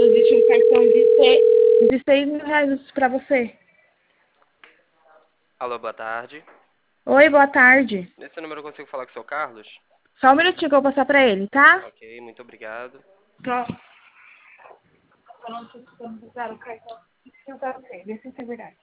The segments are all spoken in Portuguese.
existe um cartão de 6 mil reais para você. Alô, boa tarde. Oi, boa tarde. Nesse número eu consigo falar com o seu Carlos? Só um minutinho que eu vou passar para ele, tá? Ok, muito obrigado. Pronto. O cartão. Eu quero ver, vê se isso é verdade.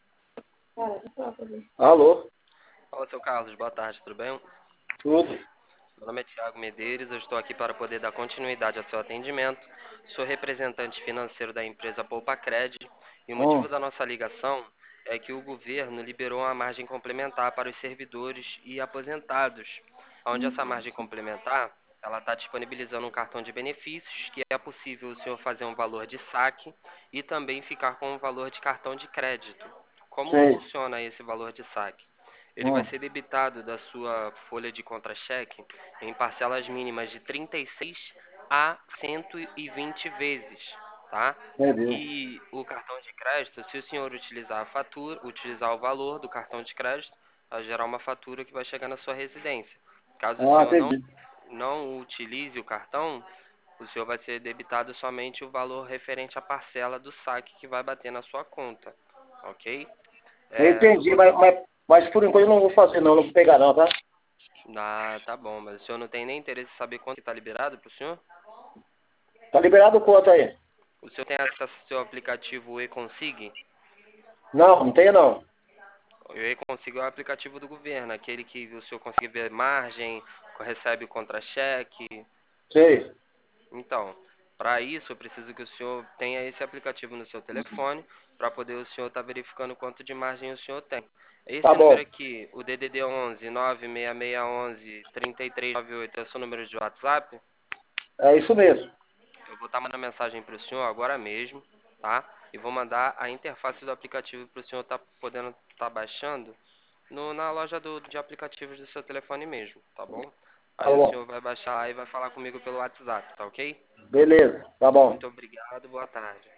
Alô? Fala, seu Carlos, boa tarde, tudo bem? Tudo? Meu nome é Thiago Medeiros, eu estou aqui para poder dar continuidade ao seu atendimento. Sou representante financeiro da empresa Poupacred e o motivo da nossa ligação é que o governo liberou uma margem complementar para os servidores e aposentados, onde essa margem complementar ela está disponibilizando um cartão de benefícios que é possível o senhor fazer um valor de saque e também ficar com um valor de cartão de crédito. Como Sei. funciona esse valor de saque? Ele vai ser debitado da sua folha de contra-cheque em parcelas mínimas de 36 a 120 vezes, tá? Entendeu? E o cartão de crédito, se o senhor utilizar a fatura, utilizar o valor do cartão de crédito, vai gerar uma fatura que vai chegar na sua residência. Caso o senhor Entendi. não utilize o cartão, o senhor vai ser debitado somente o valor referente à parcela do saque que vai bater na sua conta, ok? Eu Entendi, vou... mas por enquanto eu não vou fazer não vou pegar não, tá? Ah, tá bom, mas o senhor não tem nem interesse em saber quanto está liberado para o senhor? Tá liberado quanto aí? O senhor tem acesso ao seu aplicativo e-Consig? Não, não tenho não. O e-Consig é o aplicativo do governo, aquele que o senhor consegue ver margem, recebe o contra-cheque. Sei. Então, para isso eu preciso que o senhor tenha esse aplicativo no seu telefone, para poder o senhor estar verificando quanto de margem o senhor tem. Tá Esse número bom. aqui, o DDD 11 96611 3398, é o seu número de WhatsApp? É isso mesmo. Eu vou estar mandando mensagem para o senhor agora mesmo, tá? E vou mandar a interface do aplicativo para o senhor estar podendo estar baixando na loja de aplicativos do seu telefone mesmo, tá bom? Tá Aí o bom. senhor vai baixar e vai falar comigo pelo WhatsApp, tá ok? Beleza. Tá bom. Muito obrigado, boa tarde.